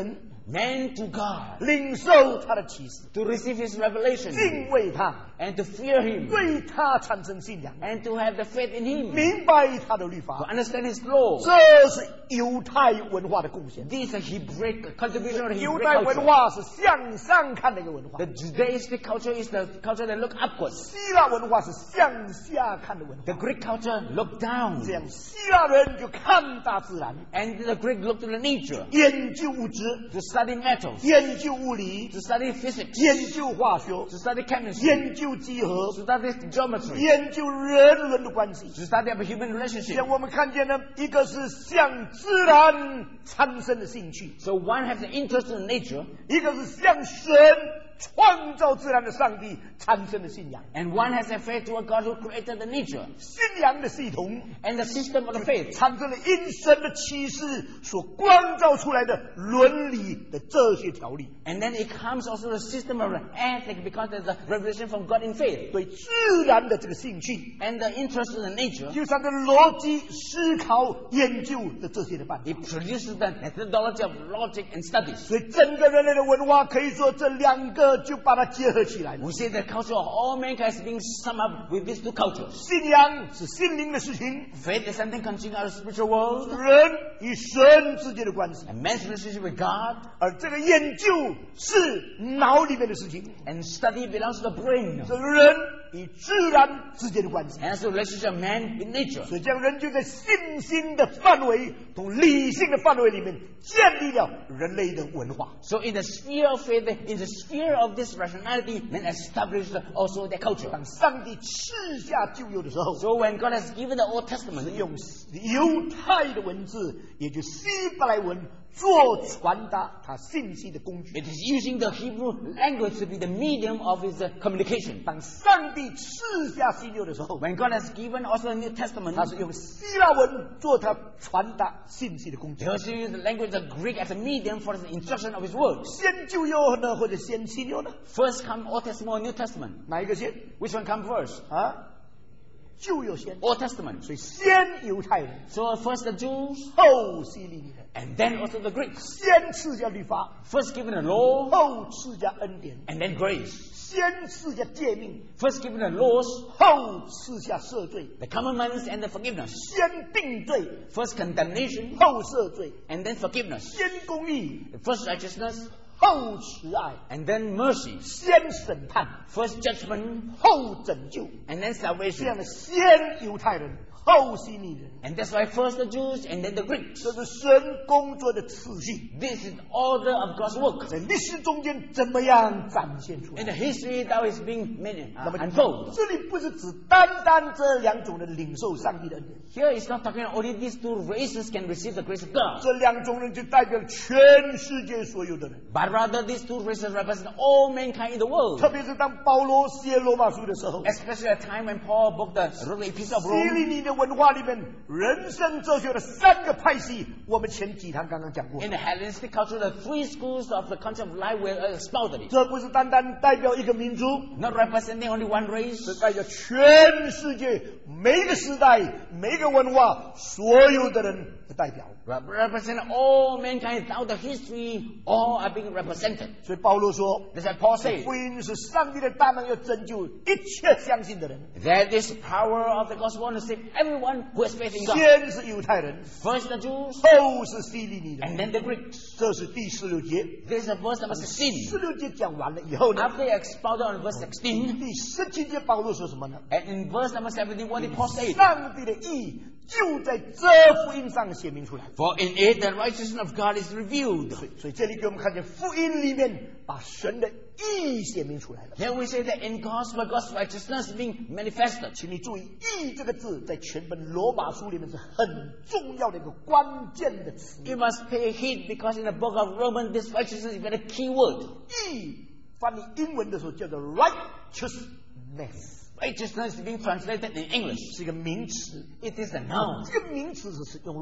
man to God, 领受他的启示， to receive His revelation, 敬畏他， and to fear Him, 对他产生信仰， and to have the faith in Him, 明白他的律 to 法。 understand His law. 这是犹太文化的贡献。 This is a Hebraic contribution of 犹 Hebrew 太文 culture. 化是向上看的一个文化， The Judaistic culture is the culture that look upwards. 希腊文化是向下看的文 The 化。 Greek culture look down. 这样，希腊人就看大自然， And the Greek look to the nature, 研究物质， to study metals, 研究物理， to study physics, 研究化学， to study chemistry, 研究几何， to study geometry, 研究人伦的关系。 to study about human relationship. 像我们看见呢，一个是向自然产生的兴趣， So one has an interest in nature, 一个是向神创造自然的上帝产生的信仰。 and one has a faith toward God who created the nature. 信仰的系统 And the system of the faith 产生了因神的启示所光照出来的伦理的这些条例， And then it comes also the system of ethic because there's a revelation from God in faith. 对自然的这个兴趣， And the interest in the nature, 就产生逻辑思考研究的这些的办法。 it produces the methodology of logic and studies. 所以整个人类的文化可以说这两个就把它结合起来了。 We say the culture of all mankind is being summed up with these two cultures. 信仰是心灵的事情， Faith is something concerning our spiritual world, 人与神之间的关系， and man's relationship with God, 而这个研究是脑里面的事情， and study belongs to the brain. 这人与自然之间的关系。 And that's the relationship of man with nature. 所以这样人就在信心的范围同理性的范围里面建立了人类的文化。 So in the sphere of faith, in the sphere of this rationality, man established also their culture. 当上帝赐下旧约的时候， So when God has given the Old Testament, 用犹太的文字，也就希伯来文做传达他信息的工具。 it is using the Hebrew language to be the medium of his uh, communication. 当上帝赐下新约的时候， When God has given also the New Testament, 他是用希腊文做他传达信息的工具 he。also used the language of Greek as a medium for the instruction of his words. 先旧约呢，或者先新约呢？ First come Old Testament or New Testament? 哪一个先 Which one come first? 啊？旧约先， Old Testament. 所以先犹太人， So first the Jews, 后希利尼人， and then also the Greeks. 先赐下律法， First given the law, 后赐下恩典， and then grace. 先赐下诫命， First given the laws, 后赐下赦罪， the commandments, and the forgiveness. 先定罪， First condemnation, 后赦罪， and then forgiveness. 先公义， First righteousness, 后慈爱， and then mercy. 先审判， First judgment, 后拯救， and then 这 salvation. 样的先犹太人，后希利人， And that's why first the Jews and then the Greeks. 这是神工作的次序， This is the order of God's work. 在历史中间怎么样展现出 In 来 the？history that is being made, 那 uh, 么 unfold. 这里不是指单单这两种人领受上帝的恩典， Here it's not talking only these two races can receive the grace of God, 这两种人就代表全世界所有的人。 but rather these two races represent all mankind in the world. 特别是当保罗写罗马书的时候， Especially at a time when Paul booked the wrote the Epistle of 希 Rome. 利尼的文化里面，人生哲学的三个派系，我们前几堂刚刚讲过 In。the Hellenistic culture, the three schools of the concept of life were uh, expounded. 这不是单单代表一个民族， Not representing only one 这 race, 代表全世界每一个时代、每一个文化所有的人的代表。 rep- represent all mankind throughout the history, all are being represented. 所以保罗说， That's why Paul said, 福音是上帝的大能，要拯救一切相信的人。 that is power of the gospel to save everyone who has faith in God. 先是犹太人， First the Jews, 后是希利尼人。 and then the Greeks. 这是第十六节。 This is the verse number sixteen. 十六节讲完了以后呢， After he expounded on verse sixteen, 第十七节保罗说什么呢？ and in verse number seventeen, what did Paul say? 上帝的义就在这福音上显明出来。 For in it the righteousness of God is revealed. 所以这里给我们看见福音里面把神的义显明出来了。 Here we say that in gospel, God's righteousness is being manifested. 请你注意，义这个字在全本罗马书里面是很重要的一个关键的词。 You must pay heed because in the book of Romans, this righteousness is very key word. 义翻译英文的时候叫做 righteousness， Righteousness is being translated in English. 是一个名词。 It is a noun. 这个名词是用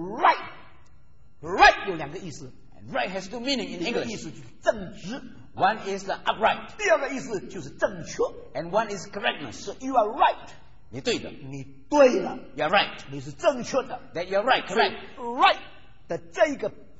right，right 有两个意思， And right has two meaning in 一个意 English. 思就是正直， One is the upright, 第二个意思就是正确。 and one is correctness. So you are right， 你对的， 你对了， You're right. 你是正确的。 That you're right, correct. right 的这个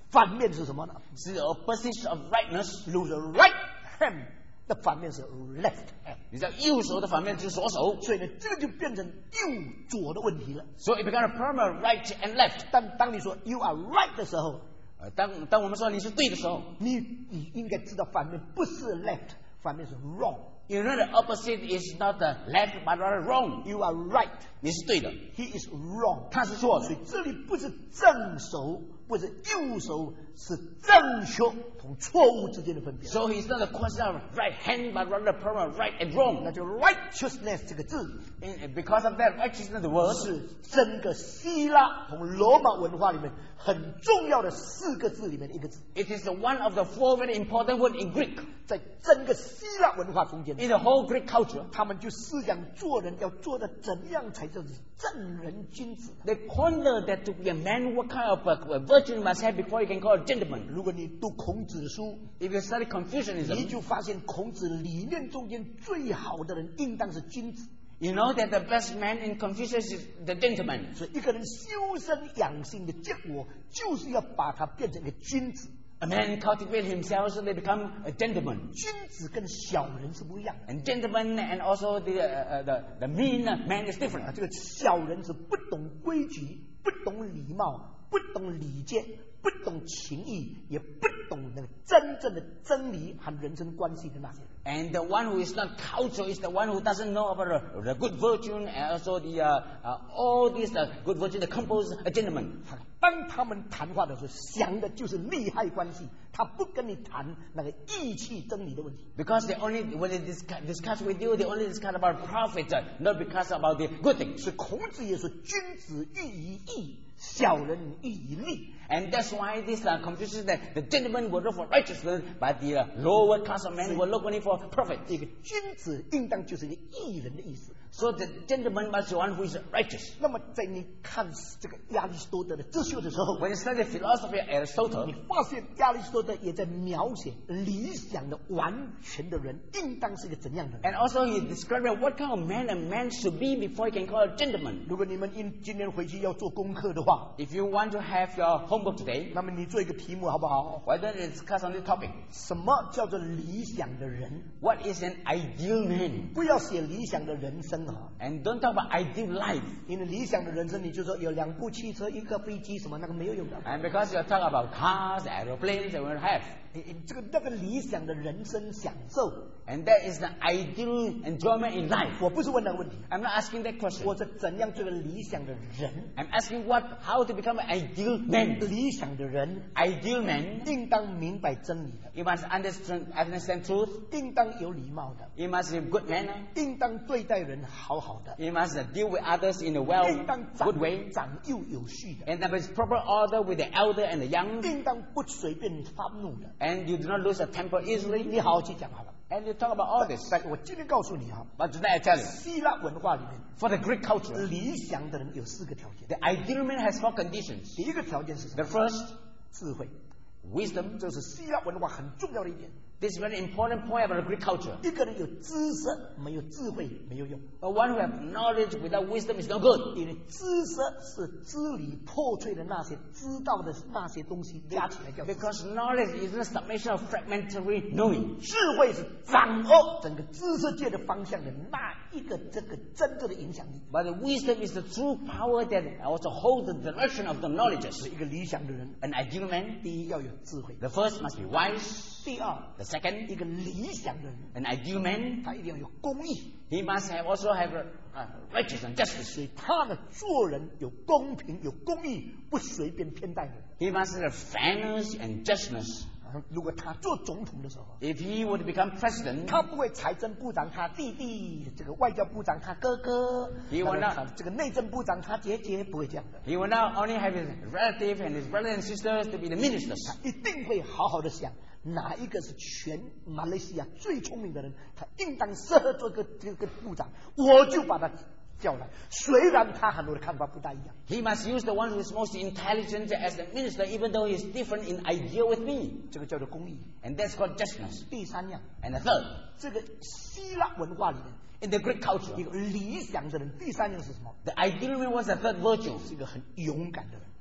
反面是什么呢？ See, the opposite of rightness 如 the right hand 的反面是 left hand， 你知道右手的反面就是左手， 所以呢，这个就变成右左的问题了。 so it became a problem of right and left. 但当你说 you are right 的时候， 呃当当我们说你是对的时候， 你你应该知道反面不是 left， 反面是 wrong。 you know the opposite is not the left but rather wrong. You are right， 你是对的， he is wrong， 他是错的所。以这里不是正手，不是右手，是正确同错误之间的分别。 So it's not a question of right hand but rather a problem of right and wrong. 那就 righteousness 这个字 And because of that, righteousness, the word 是整个希腊同罗马文化里面很重要的四个字里面的一个字， it is the one of the four very important words in Greek. 在整个希腊文化中间， In the whole Greek culture, 他们就思想做人要做的怎样才叫正人君子。 they ponder that to be a man, what kind of a, a virtue must have before you can call a gentleman. 如果你读孔子的书， If you study 你 Confucianism, 就发现孔子理念中间最好的人应当是君子。 you know that the best man in Confucius is the gentleman. 所以一个人修身养性的结果，就是要把他变成一个君子。 A man cultivates himself so they become a gentleman. 君子跟小人是不一样的。 And gentleman and also the, uh, uh, the, the mean man is 啊， different. 这个小人是不懂规矩、不懂礼貌、不懂礼节、不懂情义，也不懂那个真正的真理和人生关系的那些人。 And the one who is not cultured is the one who doesn't know about the, the good virtue and also the uh, uh, all these uh, good virtue that compose a gentleman. 当他们谈话的时候，想的就是利害关系，他不跟你谈那个义气真理的问题。 Because they only, when they discuss, discuss with you, they only discuss about profit, uh, not because about the good things. 所以孔子也说：“君子喻于义，小人喻于利。” And that's why this uh, Confucius that the gentleman will look for righteousness, but the uh, lower class of men will look only for profit. 这个君子应当就是一个义人的意思。 So the gentleman must be one who is righteous. 那么在你看这个亚里士多德的哲学的时候， When you study philosophy of Aristotle, 你发现亚里士多德也在描写理想的完全的人应当是一个怎样的人。 and also he described what kind of man a man should be before he can call a gentleman. 如果你们今今天回去要做功课的话， If you want to have your homework today, 那么你做一个题目好不好？ why don't you discuss on this topic? 什么叫做理想的人？ What is an ideal man? 不要写理想的人生啊， And don't talk about ideal life. 因为理想的人生你就说有两部汽车、一个飞机什么那个没有用的。 And because you talk about cars, aeroplanes, that we will have. 诶诶这个那个理想的人生享受， And that is the ideal enjoyment in life. 我不是问那个问题， I'm not asking that question. 我是怎样做个理想的人？ I'm asking what, how to become an ideal man. 理想的人 Ideal man, 应当明白真理的， you must understand, understand truth. 应当有礼貌的， You must have good manner. 应当对待人好好的， You must deal with others in a well, 应当长 good way. 长幼有序的， And there is proper order with the elder and the young. 应当不随便发怒的。 And you do not lose your temper 你 easily. 你好好去讲好了。 And you talk about all this. 但我今天告诉你哈， But today I tell you, 希腊文化里面 for the Greek culture, 理想的人有四个条件。 the ideal man has four conditions. 第一个条件是什 The 么？ first, 智慧， wisdom. 这是希腊文化很重要的一点。 This is a very important point about the Greek culture. 一个人有知识没有智慧没有用， The one who has knowledge without wisdom is no good. 因为知识是支离破碎的那些知道的那些东西加起来叫知识。 Because knowledge is a summation of fragmentary knowing. 智慧是掌握整个知识界的方向的那一个这个真正的影响力。 But the wisdom is the true power that also holds the direction of the knowledges. 一个理想的人， An ideal man, 第一要有智慧， the first must be wise. 第二， The second, 一个理想的人， an ideal man, 他一定要有公义， he must have also have uh, righteousness and justice. 所以他呢做人有公平有公义，不随便偏待人。 He must have fairness and justness. 如果他做总统的时候， If he were to become president, 他不会财政部长他弟弟，这个外交部长他哥哥， He will not- 他这个内政部长他姐姐，不会这样的， he will not only have his relative and his brothers and sisters to be the ministers. 一定会好好的想哪一个是全马来西亚最聪明的人，他应当适合做个这个部长，我就把他叫来。虽然他很多的看法不大一样， He must use the one who is most intelligent as a minister, even though he's different in idea with me. 这个叫做公义。 And that's called justness. 第三样， And the third, 这个希腊文化里面 in the Greek 一 culture, 个理想的人，第三样是什么？ the ideal man was the third virtue. 是一个很勇敢的人。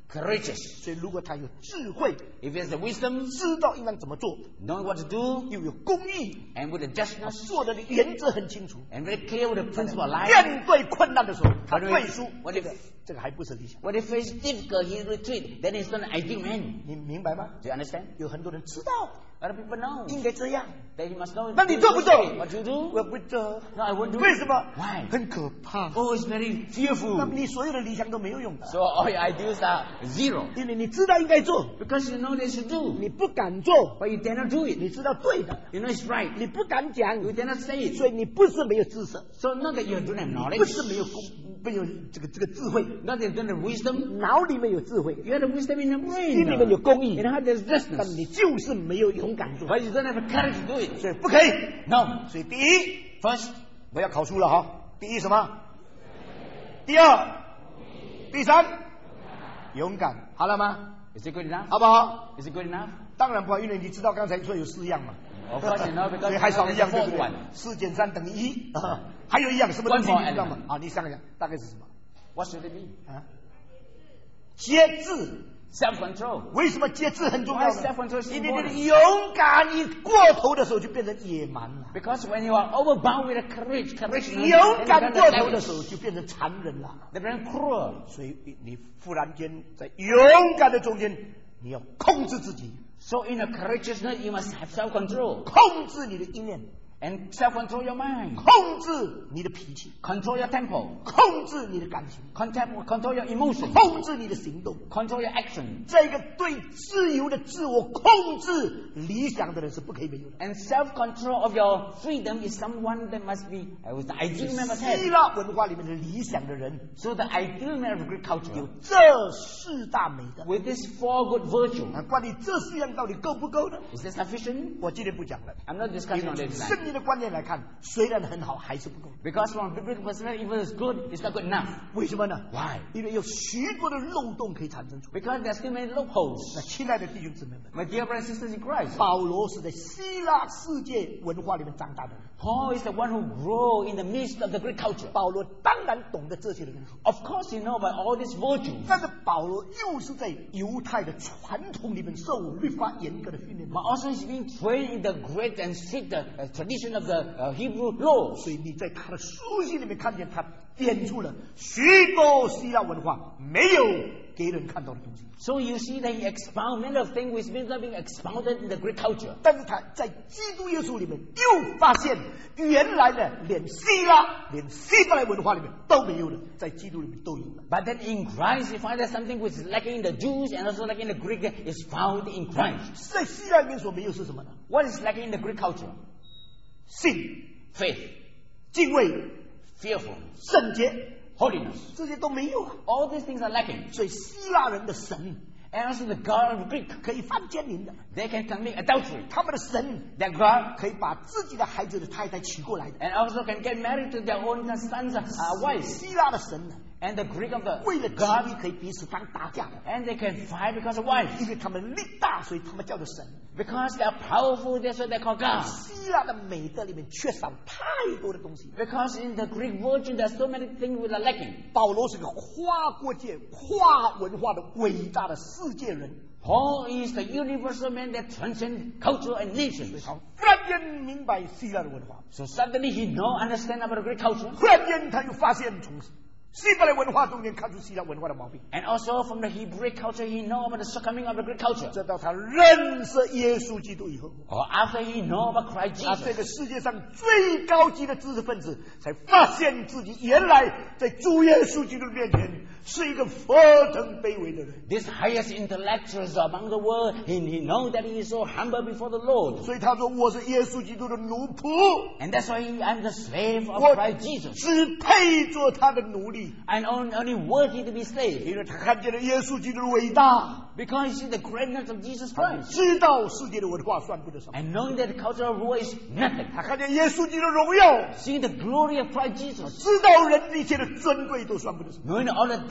courageous. 所以如果他有智慧， If he has the wisdom, 知道应当怎么做， knowing what to do, 又有公义， and with the 他 justness, 做的原则很清楚。 and very clear with the principle of life. 面对困难的时候，他 But 退 when, 出， when 这 he, 个这个还不是理想。 when he faces difficult, he retreat. Then he's not an ideal man. 你明白吗？ Do you understand? 有很多人知道 Other people know 应该这样， that he must know. 那你做不做？ What you do? 我不做。 No, I won't do. 为什么？ Why? 很可怕。 Oh, it's very 那 fearful. 么你所有的理想都没有用的， So all your ideals are zero. 因为你知道应该做， Because you know they should do, 你不敢做， but you dare not do 你 it. 知道对的， You know it's right. 你不敢讲， You dare not say it. 所以你不是没有知识， So not that you don't have 不 knowledge, 是没有公，没有这个这个智慧， not that you don't have wisdom. 脑里面有智慧， You have the wisdom in your 心里面有 brain. 公义 In，heart there's 但 justice. 你就是没有勇敢做， But you don't have the courage to do it. 所以不可以。 No. 所以第一， First, 我要考书了哈。第一什么？第二，第三，勇敢，好了吗？ is it good enough? 好不好？ Is it good enough? 当然不好，因为你知道刚才说有四样嘛。 Of course you know, because 所以还少一样，对 there's 不 the 对 fourth one.？ 四减三等于一，啊还有一样什么东西 One more 你知道吗？ element. 好，你想想，大概是什么？ What should it be? 啊，节制。 Self-control. 为什么节制很重要 Why is self-control 呢？ so 因为你的 important? 勇敢一过头的时候，就变成野蛮了； Because when you are overbound with a courage, courage, 勇敢过头的时候，就变成残忍了。 they become cruel. 所以你忽然间在勇敢的中间，你要控制自己， So in a courageousness, you must have self-control. 控制你的意念， And self-control your mind. 控制你的脾气， Control your temper. 控制你的感情， Contempt, control your emotion. 控制你的行动。 Control your action. 这个对自由的自我控制理想的人是不可以没有的。 And self-control of your freedom is someone that must be, uh, with the ideal man must 希 have. 腊文化里面的理想的人 So the ideal man of Greek 有 culture, 这四大美德。 with these four good virtues, 啊，关于这四样到底够不够呢？ is this sufficient? 我今天不讲了。 I'm not 因 discussing 为 on 从 this 圣 tonight. 经的观念来看，虽然很好，还是不够。 Because from a biblical perspective, if it is good, it's not good enough. 为什么呢？ Why? 因为有许多的漏洞可以产生出来。 Because there are still many 那 loopholes. 亲爱的弟兄姊妹们， My dear brothers and sisters in Christ, 保罗是在希腊世界文化里面长大的人， Paul is the one who grew in the midst of the Greek culture. 保罗当然懂得这些的东西， Of course, you know about all these virtues. 但是保罗又是在犹太的传统里面受律法严格的训练的 But also he's being trained in the great and strict uh, uh, tradition of the uh, Hebrew laws. 所以你在他的书信里面看见他点出了许多希腊文化没有给人看到的东西。 So you see that he expound many of things which means not being expounded in the Greek culture. 但是他在基督耶稣里面又发现，原来呢，连希腊、连希伯来文化里面都没有的，在基督里面都有了。 But then in Christ you find that something which is lacking in the Jews and also lacking in the Greek is found in Christ. 在希腊里面所没有是什么呢？ What is lacking in the Greek culture? 信、 Faith, 敬畏、 fearful, 圣洁， holiness. 这些都没有啊。 All these things are lacking. 所以希腊人的神 And also the God of Greek, 可以犯奸淫的， they can commit adultery. 他们的神 Their God 可以把自己的孩子的太太娶过来的。 and also can get married to their own sons' uh, wives. 希腊的神呢， And the Greek of the 为了 God, 机可以彼此当打架的， and they can fight because of wives. 因为他们力大，所以他们叫做神。 Because they are powerful, that's what they call God. 希腊的美德里面缺少太多的东西。 Because in the Greek virtue, there's so many things which are lacking. 保罗是个跨国界、跨文化的伟大的世界人， Paul is the universal man that transcends culture and nations. 他忽然间明白希腊的文化， So suddenly he know, understand about the Greek culture. 忽然间他又发现从希伯来文化中间看出希腊文化的毛病。 And also from the Hebrew culture, he know about the shortcoming of the Greek culture. 直到他认识耶稣基督以后， Or after he know about Christ 他这 Jesus. 个世界上最高级的知识分子，才发现自己原来在主耶稣基督面前是一个何等卑微的人。 This highest intellectuals among the world, he, he know that he is so humble before the Lord. 所以他说：“我是耶稣基督的奴仆， And that's why he, I'm the slave of 我 Christ Jesus. 只配做他的奴隶。 I'm only, only worthy to be slave. 因为他看见了耶稣基督的伟大， Because he see the greatness of Jesus 他 Christ. 知道世界的文化算不得什么。 And knowing that the culture of war is nothing. 他看见耶稣基督的荣耀， Seeing the glory of Christ Jesus. 知道人一切的尊贵都算不得什么。 Knowing all the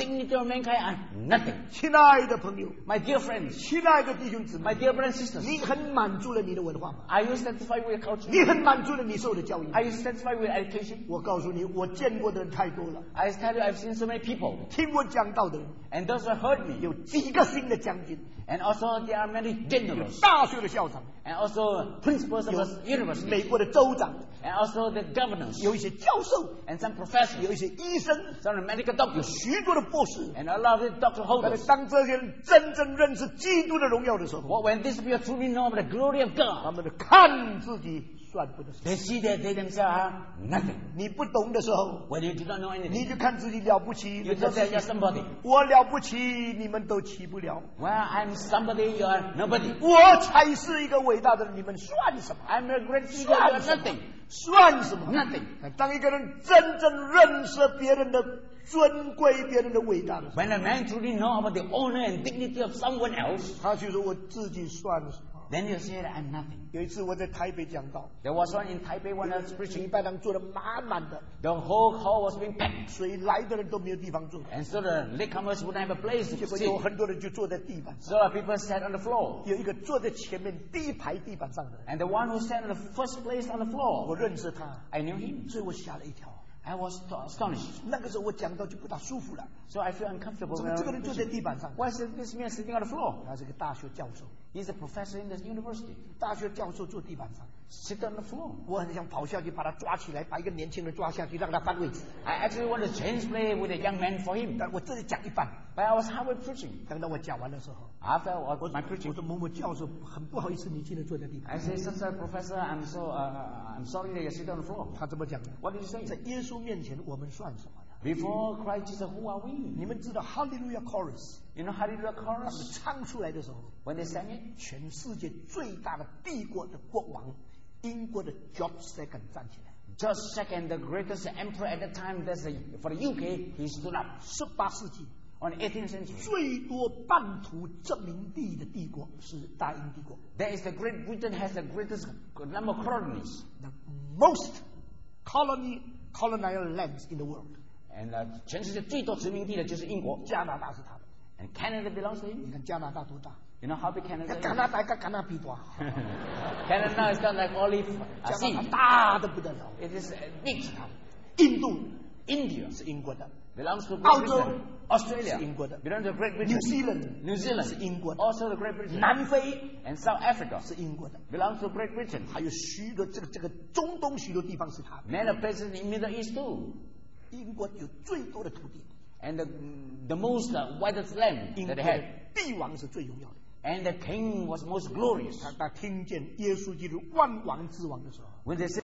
dignity of mankind are nothing. 亲爱的朋友， My dear friends, 亲爱的弟兄姊妹， my dear brothers and sisters, 你很满足了你的文化吗？ are you satisfied with your culture? 你很满足了你受的教育吗？ Are you satisfied with education? 我告诉你，我见过的人太多了， I tell you, I've seen so many people, 听我讲道的人 and those who heard me, 有几个新的将军， and also there are many generals, 大学的校长， and also principals of 有 universities, 美国的州长， and also the governors, 有一些教授， and some 有 professors, 一些医生， some medical 有 doctors, 许多的博士。 and a lot of the doctor 但 holders. 是当这些人真正认识基督的荣耀的时候， Well, when these people truly know about the glory of 他 God, 们的看自己算不得什么。 they see that they themselves are nothing. 你不懂的时候， When you do not know 你 anything, 就看自己了不起， you just say you're somebody. 我了不起，你们都起不了。 Well, I'm somebody, you are nobody. 我才是一个伟大的人，你们算什么？ I'm a great figure, you are 算什么 nothing.？ 算什么 Nothing. 当一个人真正认识别人的尊贵、别人的伟大的时候， When a man truly know about the honor and dignity of someone else, 他就说我自己算什么？ then you say that I'm nothing. 有一次我在台北讲道， There was one in Taipei when I was 礼 preaching. 拜堂坐得满满的， The whole hall was being packed, 所以来的人都没有地方坐， and so the latecomers wouldn't have a place 结 to 果有 sit. 很多人就坐在地板上， So the people sat on the floor, 有一个坐在前面第一排地板上的人， and the one who sat on the first place on the 我 floor, 认识他， I knew him. 所以我吓了一跳。 I was astonished. 那个时候我讲到就不大舒服了， So I feel uncomfortable 怎 when 么 I 这个 was 人坐在 preaching. 地板上？ Why is this man sitting on the floor? 他是个大学教授， He's a professor in this university. 大学教授坐地板上， Sit on the floor. 我很想跑下去把他抓起来，把一个年轻人抓下去，让他翻位置。 I actually want to change play with a young man for him. 但我这里讲一半， But I was halfway preaching. 等到我讲完的时候， After I 我 was my 我 preaching, 说某某教授很不好意思，你今天坐在地板 I 上。 say, Sister Professor, I'm so, uh, I'm sorry that you sit on the floor. 他怎么讲的？ What did you say? 在耶稣面前，我们算什么呢？ Before Christ Jesus, who are we? 你们知道 Hallelujah Chorus You know Hallelujah 他们 chorus? 唱出来的时候， When they sang it, 全世界最大的帝国的国王，英国的 George the Second 站起来。 George the Second, the greatest emperor at that time, that's a, for the U K, he stood up. 十八世纪 On the eighteenth century, 最多半途殖民地的帝国是大英帝国。 there is the Great Britain has the greatest number of colonies. The most colony colonial lands in the world， And uh, 全世界最多殖民地的就是英国。 加拿大是他的。 And Canada belongs to 你 him. 看加拿大多大？ You know how big Canada 跟 is? 加拿大跟加拿大比多， Canada now is not like olive uh, 加 sea. 拿大大的不得了。 It is uh, big. 印度 India 是英国的， belongs to Great 澳洲 Britain. Australia 是英国的 belongs to Great ，New Britain. Zealand New Zealand 是英国的， also the Great Britain. 南非 And South Africa 是英国的， belongs to Great Britain. 还有许多这个这个中东许多地方是他的。 Many places in Middle East too. 英国有最多的土地， And the, the most uh, widest land 英 that 国 they 的 had. 帝王是最荣耀的。 And the king was most glorious. 他他听见耶稣基督万王之王的时候。 When they said